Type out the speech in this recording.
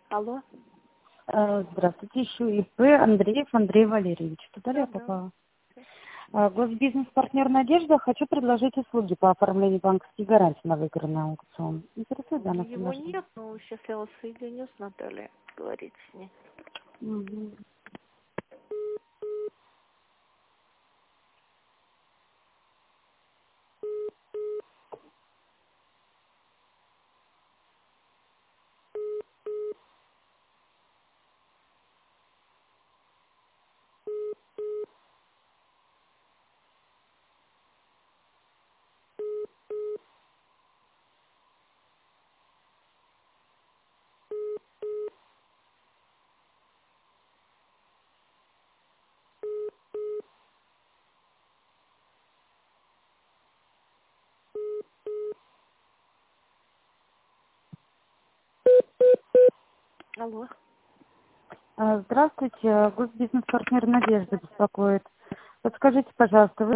Алло. Здравствуйте, ищу ИП Андреев Андрей Валерьевич. Туда ли я попала? Госбизнес-партнер «Надежда». Хочу предложить услуги по оформлению банковских гарантий на выигранный аукцион. Интересует данное Его предложение? нет, но сейчас я вас соединю с Натальей. Говорить с ней. Мгм. Алло. Здравствуйте, госбизнес-партнер «Надежда» беспокоит. Подскажите, пожалуйста, вы